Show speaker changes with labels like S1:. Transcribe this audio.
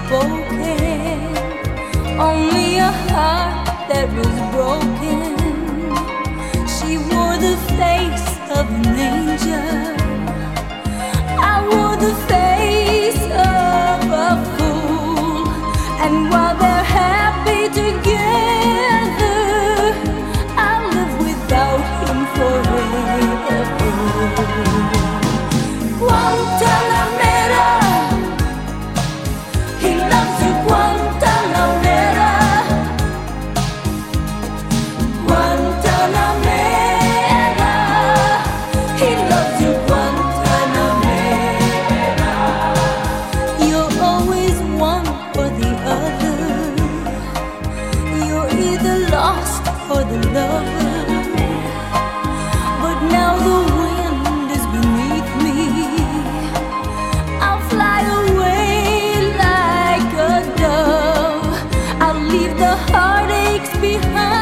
S1: spoken, only a heart that was broken. She wore the face of an angel, I wore the face of a fool. And while they're happy together, I'll live without him forever. Guantanamera, he loves you, Guantanamera. Guantanamera, he loves you, Guantanamera. You're always one or the other, you're either lost or the lover. But now the wind is beneath me, I'll fly away like a dove. I'll leave the heartaches behind.